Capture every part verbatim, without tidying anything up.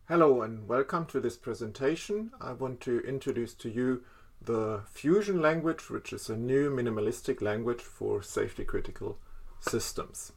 Hello and welcome to this presentation. I want to introduce to you the Fusion language, which is a new minimalistic language for safety critical systems.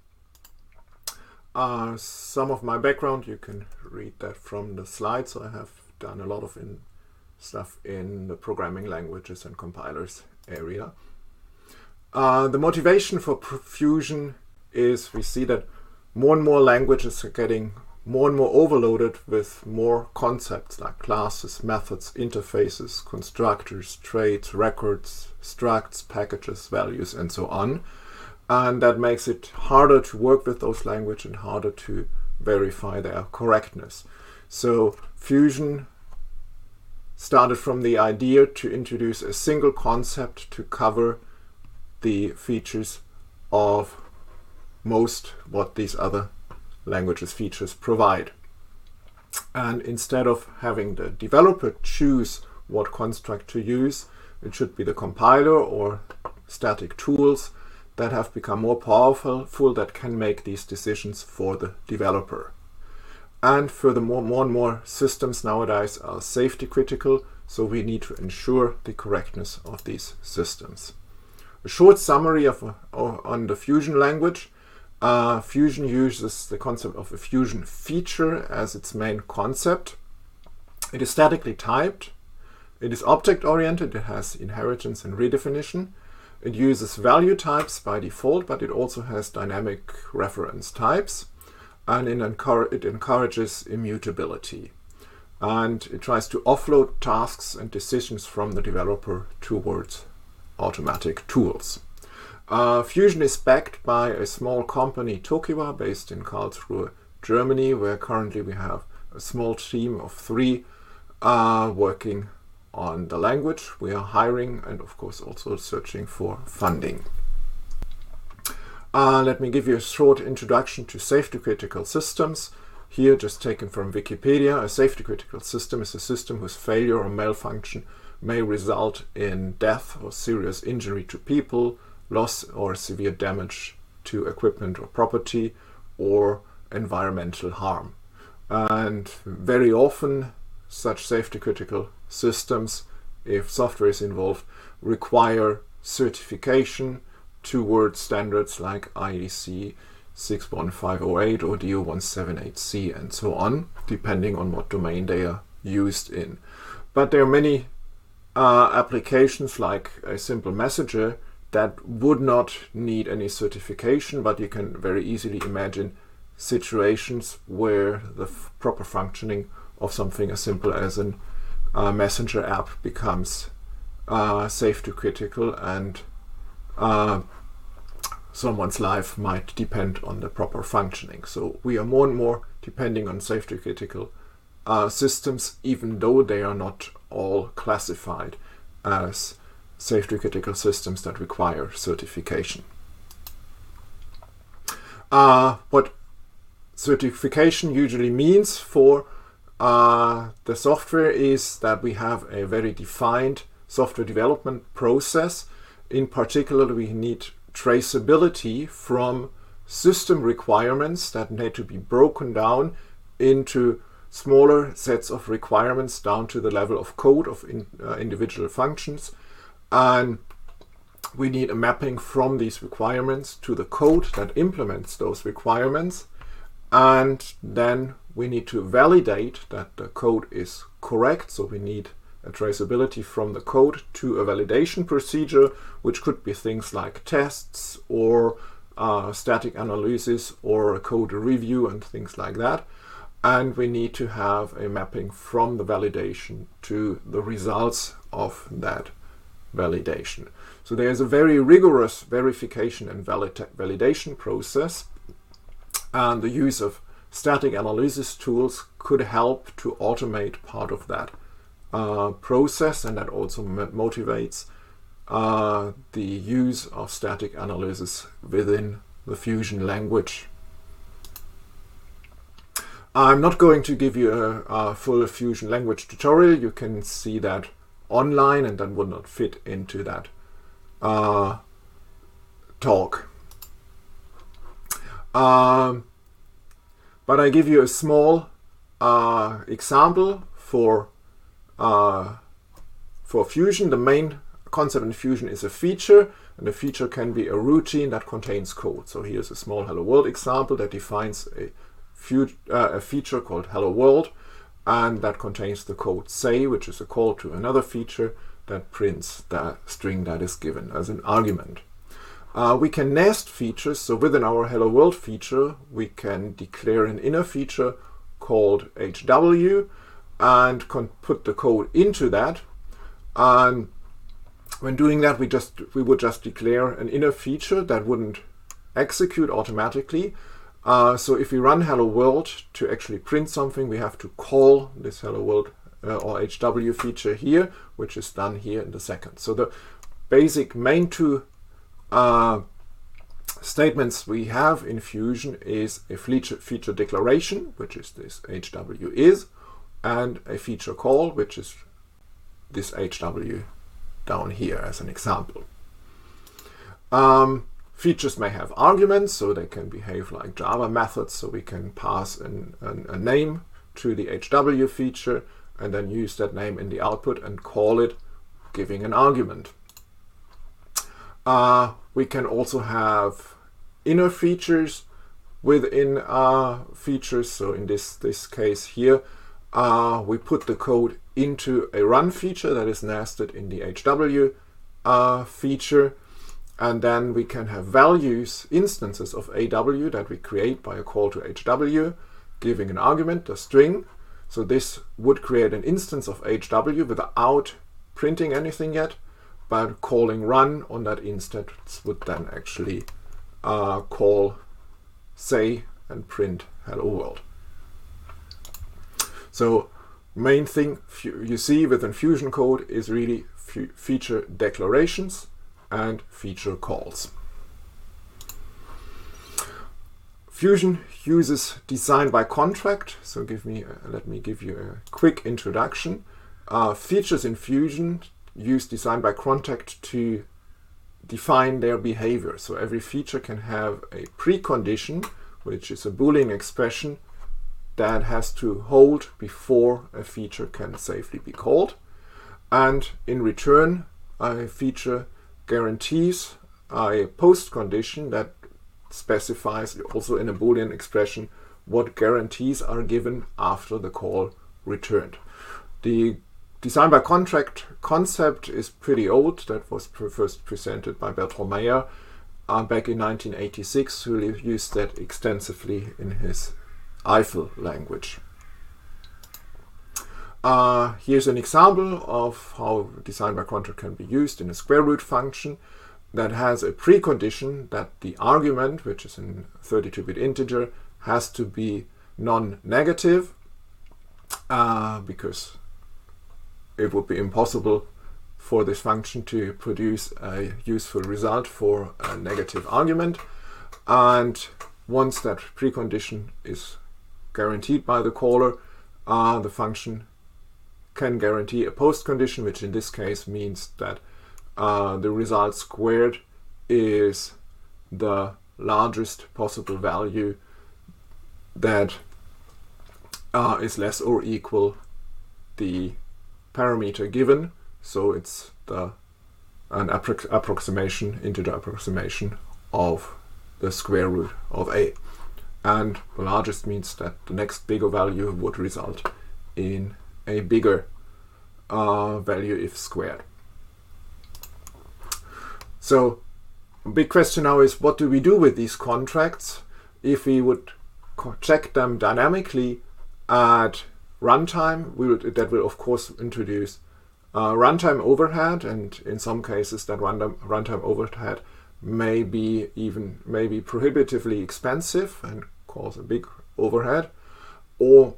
Uh, some of my background, you can read that from the slides. I have done a lot of in stuff in the programming languages and compilers area. Uh, the motivation for Fusion is we see that more and more languages are getting more and more overloaded with more concepts like classes, methods, interfaces, constructors, traits, records, structs, packages, values, and so on. And that makes it harder to work with those languages and harder to verify their correctness. So Fusion started from the idea to introduce a single concept to cover the features of most what these other languages features provide. And instead of having the developer choose what construct to use, it should be the compiler or static tools that have become more powerful full that can make these decisions for the developer. And furthermore, more and more systems nowadays are safety critical, so we need to ensure the correctness of these systems. A short summary of, uh, on the Fusion language. Uh, Fusion uses the concept of a Fusion feature as its main concept. It is statically typed. It is object-oriented. It has inheritance and redefinition. It uses value types by default, but it also has dynamic reference types. And it, encour it encourages immutability. And it tries to offload tasks and decisions from the developer towards automatic tools. Uh, Fusion is backed by a small company, Tokiwa, based in Karlsruhe, Germany, where currently we have a small team of three uh, working on the language. We are hiring and of course also searching for funding. Uh, let me give you a short introduction to safety critical systems. Here, just taken from Wikipedia, a safety critical system is a system whose failure or malfunction may result in death or serious injury to people, loss or severe damage to equipment or property, or environmental harm. And very often such safety critical systems, if software is involved, require certification towards standards like I E C six one five zero eight or D O one seventy-eight C and so on, depending on what domain they are used in. But there are many uh, applications like a simple messenger that would not need any certification, but you can very easily imagine situations where the f proper functioning of something as simple as a uh, messenger app becomes uh, safety critical, and uh, someone's life might depend on the proper functioning. So we are more and more depending on safety critical uh, systems, even though they are not all classified as safety critical systems that require certification. Uh, what certification usually means for uh, the software is that we have a very defined software development process. In particular, we need traceability from system requirements that need to be broken down into smaller sets of requirements down to the level of code of in, uh, individual functions. And we need a mapping from these requirements to the code that implements those requirements. And then we need to validate that the code is correct. So we need a traceability from the code to a validation procedure, which could be things like tests or uh, static analysis or a code review and things like that. And we need to have a mapping from the validation to the results of that validation. So there's a very rigorous verification and valid validation process, and the use of static analysis tools could help to automate part of that uh, process, and that also motivates uh, the use of static analysis within the Fusion language. I'm not going to give you a, a full Fusion language tutorial. You can see that online, and that would not fit into that uh, talk. Um, but I give you a small uh, example for uh, for Fusion. The main concept in Fusion is a feature, and a feature can be a routine that contains code. So here's a small Hello World example that defines a, uh, a feature called Hello World, and that contains the code say, which is a call to another feature that prints the string that is given as an argument. Uh, we can nest features, so within our Hello World feature we can declare an inner feature called H W and put the code into that, and when doing that we just we would just declare an inner feature that wouldn't execute automatically. Uh, so if we run Hello World to actually print something, we have to call this Hello World uh, or H W feature here, which is done here in the second. So the basic main two uh, statements we have in Fusion is a feature, feature declaration, which is this H W is, and a feature call, which is this H W down here as an example. Um, features may have arguments, so they can behave like Java methods, so we can pass an, an, a name to the H W feature and then use that name in the output and call it giving an argument. Uh, we can also have inner features within uh, features, so in this, this case here uh, we put the code into a run feature that is nested in the H W uh, feature, and then we can have values, instances of A W that we create by a call to H W, giving an argument, a string. So this would create an instance of H W without printing anything yet, but calling run on that instance would then actually uh, call say and print Hello World. So main thing you see within Fusion code is really feature declarations and feature calls. Fusion uses design by contract. So give me, uh, let me give you a quick introduction. Uh, features in Fusion use design by contract to define their behavior. So every feature can have a precondition, which is a Boolean expression that has to hold before a feature can safely be called. And in return, a feature guarantees a post condition that specifies also in a Boolean expression what guarantees are given after the call returned. The design by contract concept is pretty old. That was first presented by Bertrand Meyer uh, back in nineteen eighty-six, who used that extensively in his Eiffel language. Uh, here's an example of how design by contract can be used in a square root function that has a precondition that the argument, which is a thirty-two bit integer, has to be non-negative uh, because it would be impossible for this function to produce a useful result for a negative argument. And once that precondition is guaranteed by the caller, uh, the function can guarantee a post condition, which in this case means that uh, the result squared is the largest possible value that uh, is less or equal the parameter given. So it's the an appro approximation, integer approximation of the square root of a. And the largest means that the next bigger value would result in a bigger uh, value if squared. So a big question now is, what do we do with these contracts? If we would check them dynamically at runtime, we would, that will of course introduce uh, runtime overhead, and in some cases that runtime, runtime overhead may be even maybe prohibitively expensive and cause a big overhead. Or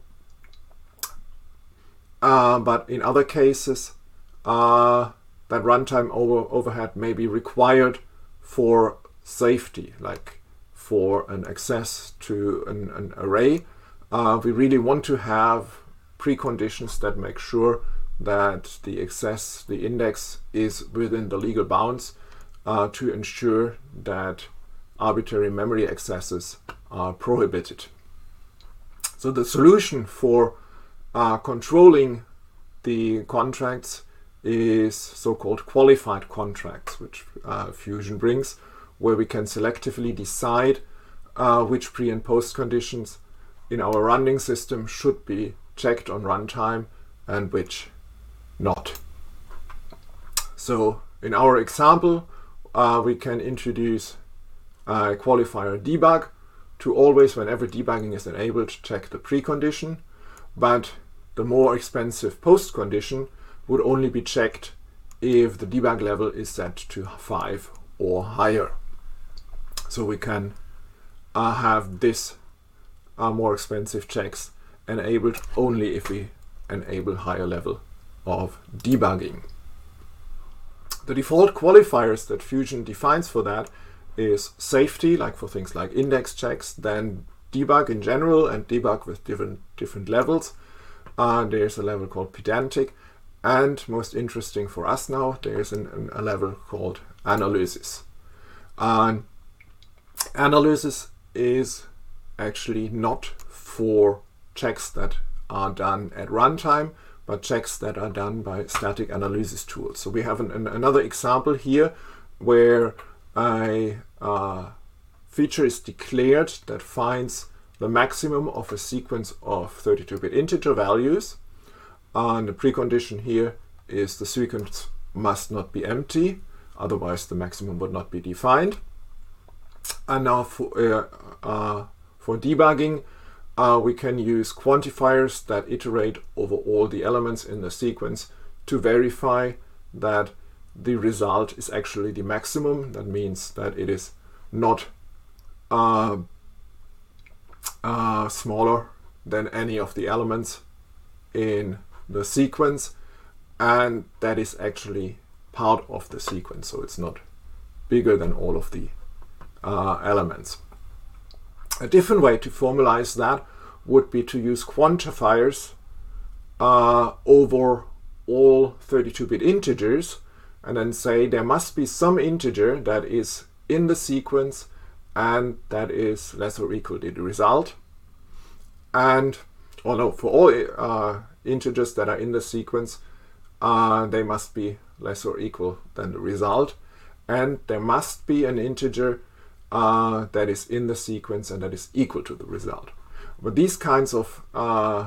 uh, but in other cases uh, that runtime over overhead may be required for safety, like for an access to an, an array. Uh, we really want to have preconditions that make sure that the access, the index, is within the legal bounds uh, to ensure that arbitrary memory accesses are prohibited. So the solution for uh, controlling the contracts is so-called qualified contracts, which uh, Fusion brings, where we can selectively decide uh, which pre and post conditions in our running system should be checked on runtime and which not. So in our example, uh, we can introduce a qualifier debug to always, whenever debugging is enabled, check the precondition, but the more expensive post condition would only be checked if the debug level is set to five or higher. So we can uh, have this uh, more expensive checks enabled only if we enable higher level of debugging. The default qualifiers that Fusion defines for that is safety, like for things like index checks, then debug in general and debug with different different levels. Uh, there's a level called pedantic, and most interesting for us now, there's an, an, a level called analysis. And analysis is actually not for checks that are done at runtime, but checks that are done by static analysis tools. So we have an, an, another example here where a uh, feature is declared that finds the maximum of a sequence of thirty-two bit integer values. And the precondition here is the sequence must not be empty, otherwise the maximum would not be defined. And now for, uh, uh, for debugging, uh, we can use quantifiers that iterate over all the elements in the sequence to verify that the result is actually the maximum. That means that it is not uh, uh, smaller than any of the elements in the sequence, and that is actually part of the sequence, so it's not bigger than all of the uh, elements. A different way to formalize that would be to use quantifiers uh, over all thirty-two bit integers, and then say there must be some integer that is in the sequence and that is less or equal to the result. And, or no, for all uh, integers that are in the sequence, uh, they must be less or equal than the result. And there must be an integer uh, that is in the sequence and that is equal to the result. But these kinds of uh,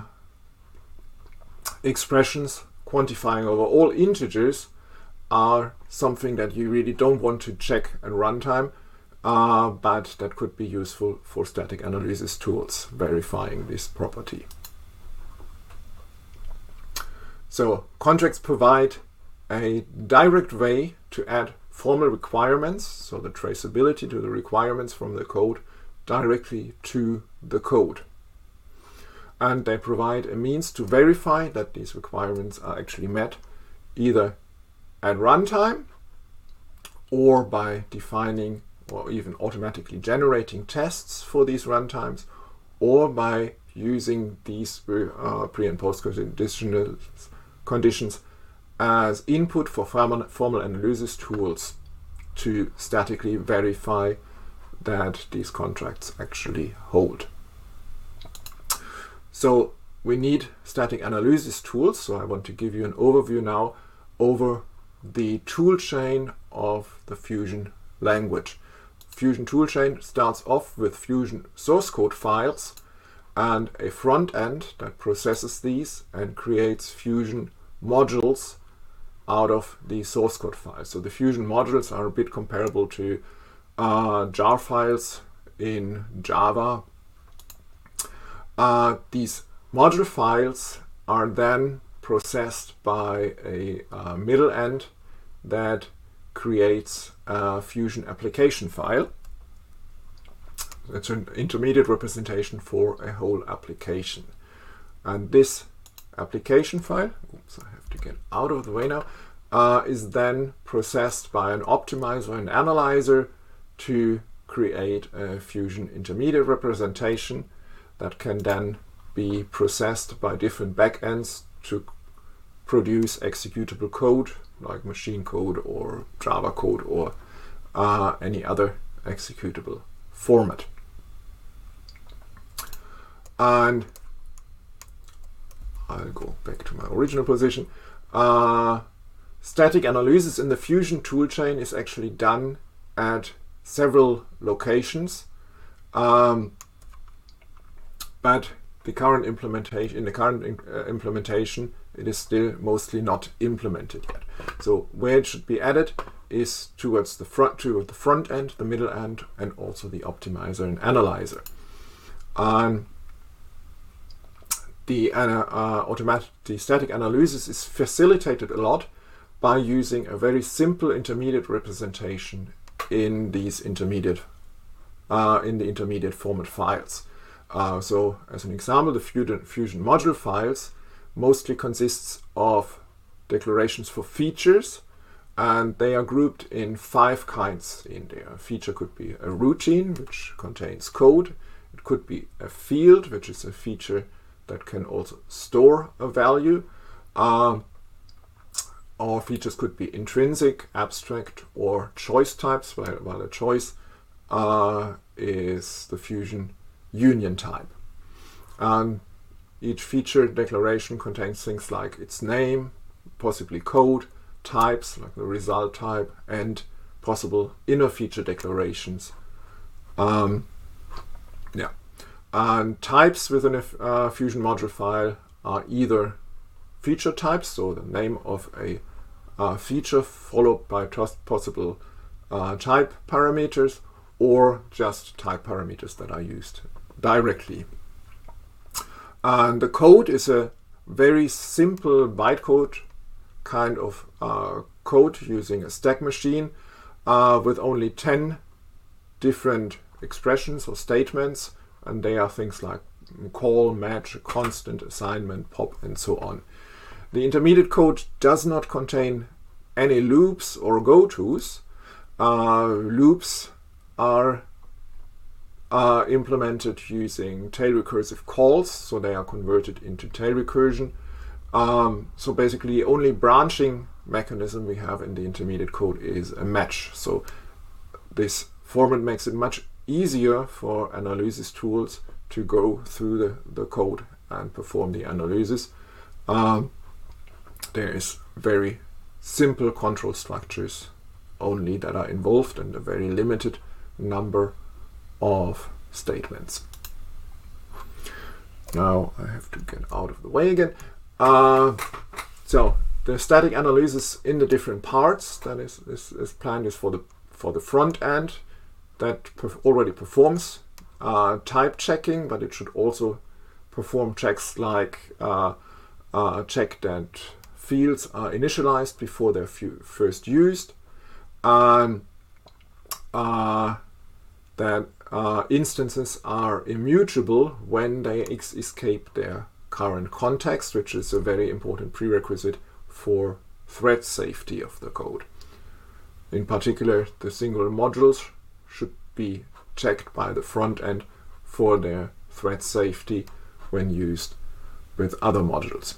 expressions quantifying over all integers are something that you really don't want to check at runtime, uh, but that could be useful for static analysis tools verifying this property. So contracts provide a direct way to add formal requirements, so the traceability to the requirements from the code directly to the code. And they provide a means to verify that these requirements are actually met, either at runtime or by defining or even automatically generating tests for these runtimes, or by using these uh, pre and post conditional conditions as input for formal, formal analysis tools to statically verify that these contracts actually hold. So we need static analysis tools, so I want to give you an overview now over the toolchain of the Fusion language. Fusion toolchain starts off with Fusion source code files and a front end that processes these and creates Fusion modules out of the source code files. So the Fusion modules are a bit comparable to uh, jar files in Java. Uh, these module files are then processed by a uh, middle end that creates a Fusion application file. It's an intermediate representation for a whole application. And this application file, oops, I have to get out of the way now, uh, is then processed by an optimizer and analyzer to create a Fusion intermediate representation that can then be processed by different backends to produce executable code like machine code or Java code or uh, any other executable format. And I'll go back to my original position. Uh, static analysis in the Fusion toolchain is actually done at several locations, um, but the current implementation in the current uh, implementation it is still mostly not implemented yet. So where it should be added is towards the front, toward the front end, the middle end, and also the optimizer and analyzer. Um, the uh, uh, automatic, the static analysis is facilitated a lot by using a very simple intermediate representation in these intermediate, uh, in the intermediate format files. Uh, so, as an example, the Fusion, Fusion module files mostly consists of declarations for features, and they are grouped in five kinds in there. A feature could be a routine, which contains code. It could be a field, which is a feature that can also store a value. Uh, or features could be intrinsic, abstract, or choice types, while, while a choice uh, is the Fusion union type. And each feature declaration contains things like its name, possibly code, types like the result type, and possible inner feature declarations. Um, yeah, and types within a uh, Fusion module file are either feature types, so the name of a uh, feature followed by possible uh, type parameters, or just type parameters that are used directly. And the code is a very simple bytecode kind of uh, code using a stack machine uh, with only ten different expressions or statements, and they are things like call, match, constant, assignment, pop, and so on. The intermediate code does not contain any loops or go-tos. Uh, loops are are implemented using tail recursive calls, so they are converted into tail recursion. Um, so basically the only branching mechanism we have in the intermediate code is a match. So this format makes it much easier for analysis tools to go through the, the code and perform the analysis. Um, there is very simple control structures only that are involved, and a very limited number of statements. Now I have to get out of the way again. Uh, so the static analysis in the different parts that is, is, is planned is for the for the front end that perf already performs uh, type checking, but it should also perform checks like uh, uh, check that fields are initialized before they're first used, and uh, that uh, instances are immutable when they ex escape their current context, which is a very important prerequisite for thread safety of the code. In particular, the single modules should be checked by the front end for their thread safety when used with other modules.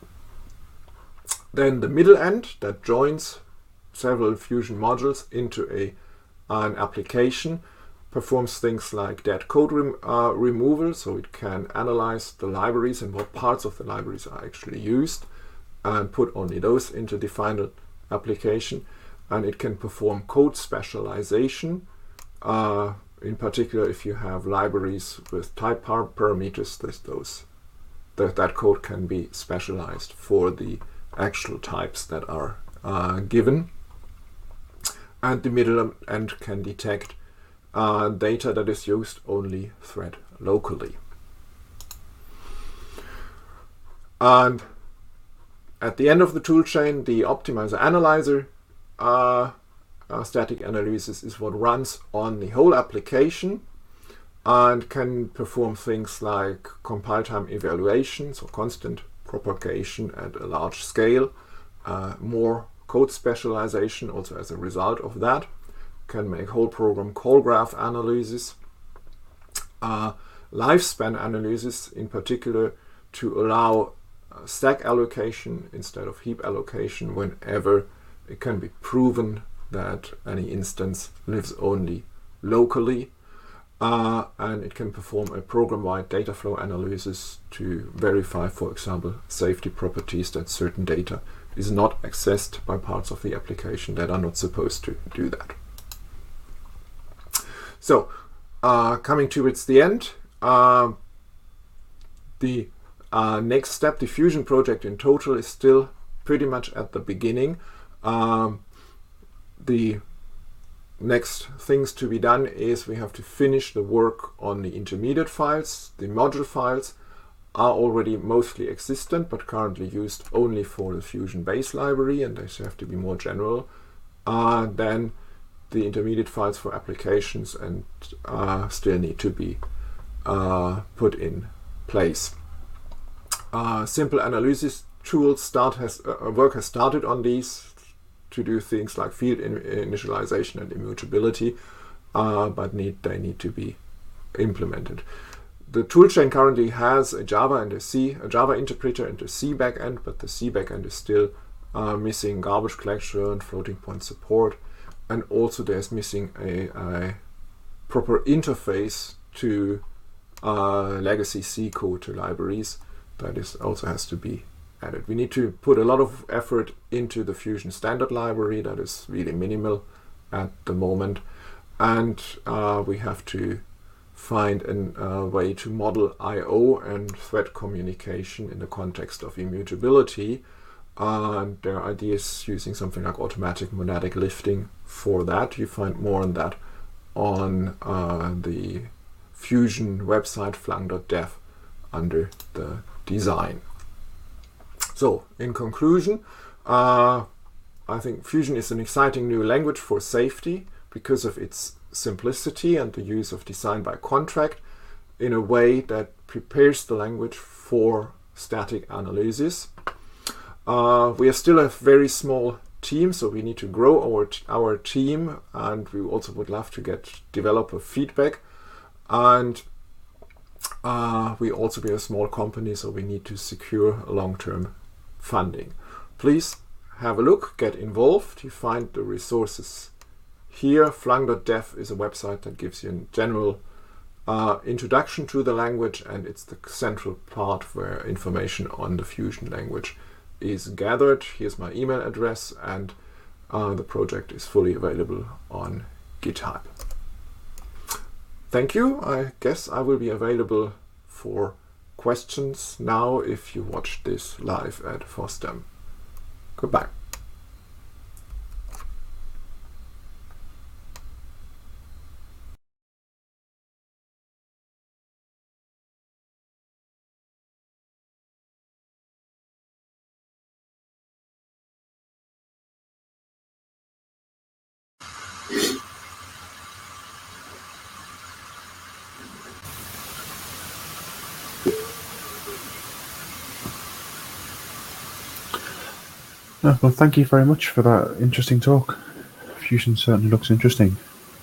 Then the middle end that joins several Fusion modules into a, an application performs things like dead code rem uh, removal, so it can analyze the libraries and what parts of the libraries are actually used and put only those into the final application. And it can perform code specialization, uh, in particular if you have libraries with type par parameters, this, those, that, that code can be specialized for the actual types that are uh, given. And the middle end can detect uh, data that is used only thread locally. And at the end of the toolchain, the optimizer analyzer uh, uh, static analysis is what runs on the whole application and can perform things like compile time evaluation, so constant propagation at a large scale, uh, more code specialization also as a result of that, can make whole program call graph analysis, uh, lifespan analysis in particular to allow uh, stack allocation instead of heap allocation whenever it can be proven that any instance lives only locally, uh, and it can perform a program-wide data flow analysis to verify, for example, safety properties that certain data is not accessed by parts of the application that are not supposed to do that. So, uh, coming towards the end, uh, the uh, next step, the Fusion project in total, is still pretty much at the beginning. Um, the next things to be done is we have to finish the work on the intermediate files. The module files are already mostly existent, but currently used only for the Fusion base library, and they have to be more general. Uh, then the intermediate files for applications and uh, still need to be uh, put in place. Uh, simple analysis tools start has uh, work has started on these to do things like field in initialization and immutability, uh, but need they need to be implemented. The toolchain currently has a Java and a C, a Java interpreter and a C backend, but the C backend is still uh, missing garbage collection, floating point support, and also there's missing a, a proper interface to uh, legacy C code to libraries. That is also has to be added. We need to put a lot of effort into the Fusion standard library. That is really minimal at the moment, and uh, we have to find a uh, way to model I O and thread communication in the context of immutability. Uh, and there are ideas using something like automatic monadic lifting for that. You find more on that on uh, the Fusion website flang dot dev under the design. So, in conclusion, uh, I think Fusion is an exciting new language for safety because of its simplicity and the use of design by contract in a way that prepares the language for static analysis. Uh, we are still a very small team, so we need to grow our, our team, and we also would love to get developer feedback. And uh, we also be a small company, so we need to secure long-term funding. Please have a look, get involved. You find the resources here. flang dot dev is a website that gives you a general uh, introduction to the language, and it's the central part where information on the Fusion language is gathered. Here's my email address, and uh, the project is fully available on GitHub. Thank you. I guess I will be available for questions now if you watch this live at FOSDEM. Goodbye. Oh, well, thank you very much for that interesting talk. Fusion certainly looks interesting.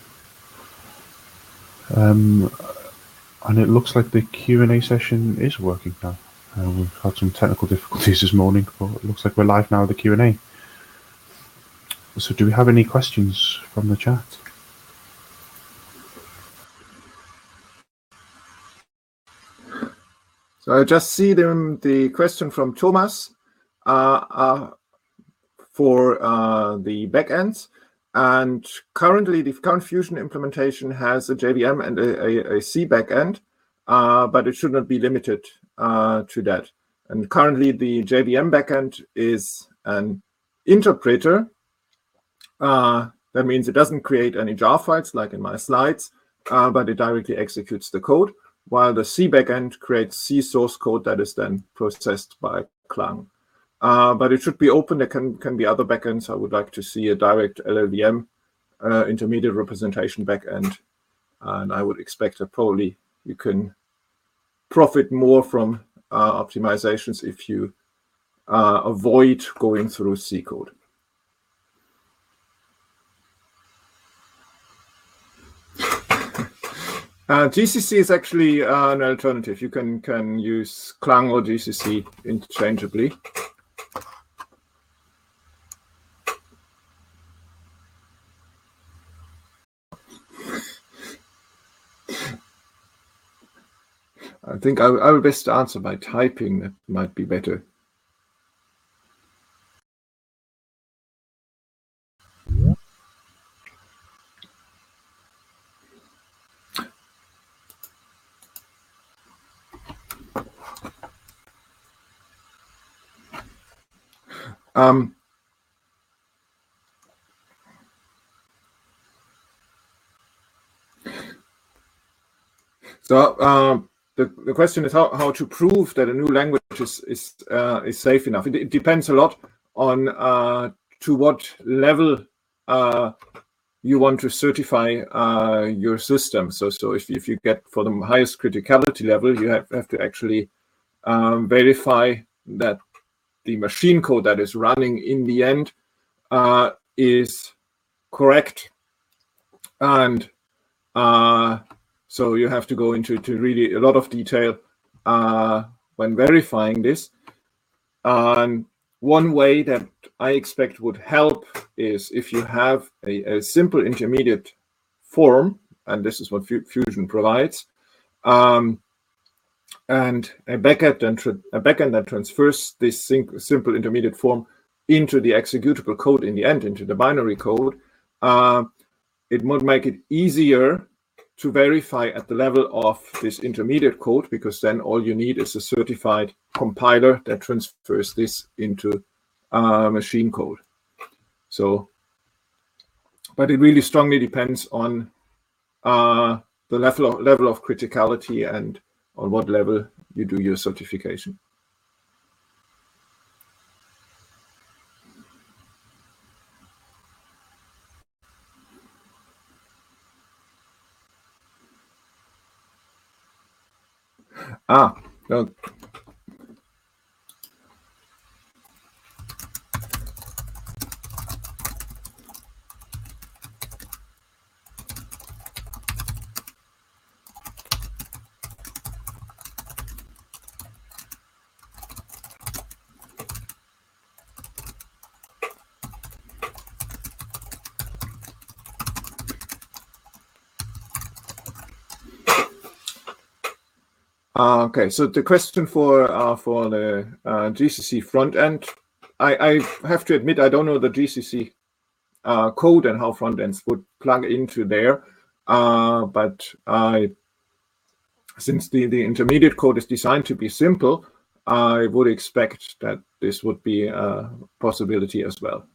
Um, and it looks like the Q and A session is working now. Uh, we've had some technical difficulties this morning, but it looks like we're live now with the Q and A. So do we have any questions from the chat? So I just see them, the question from Thomas uh, uh, for uh, the backends. And currently, the current Fusion implementation has a J V M and a, a, a C backend, uh, but it should not be limited uh, to that. And currently, the J V M backend is an interpreter. Uh, that means it doesn't create any jar files like in my slides, uh, but it directly executes the code, while the C backend creates C source code that is then processed by Clang. Uh, but it should be open. There can, can be other backends. I would like to see a direct L L V M, uh, intermediate representation backend. And I would expect that probably you can profit more from uh, optimizations if you uh, avoid going through C code. Uh, G C C is actually uh, an alternative. You can, can use Clang or G C C interchangeably. I think I, I will best answer by typing. That might be better. Um, so um, the, the question is how, how to prove that a new language is is, uh, is safe enough. It, it depends a lot on uh, to what level uh, you want to certify uh, your system. So so if, if you get for the highest criticality level, you have, have to actually um, verify that the machine code that is running in the end uh, is correct. And uh, so you have to go into to really a lot of detail uh, when verifying this. And one way that I expect would help is if you have a, a simple intermediate form, and this is what Fusion provides, um, and a backend, and a backend that transfers this simple intermediate form into the executable code in the end, into the binary code. Uh, it would make it easier to verify at the level of this intermediate code, because then all you need is a certified compiler that transfers this into uh, machine code. So, but it really strongly depends on uh, the level of, level of criticality and on what level you do your certification. Ah, no. Uh, okay, so the question for uh, for the uh, G C C front end, I, I have to admit I don't know the G C C uh, code and how front ends would plug into there, uh, but I, since the the intermediate code is designed to be simple, I would expect that this would be a possibility as well.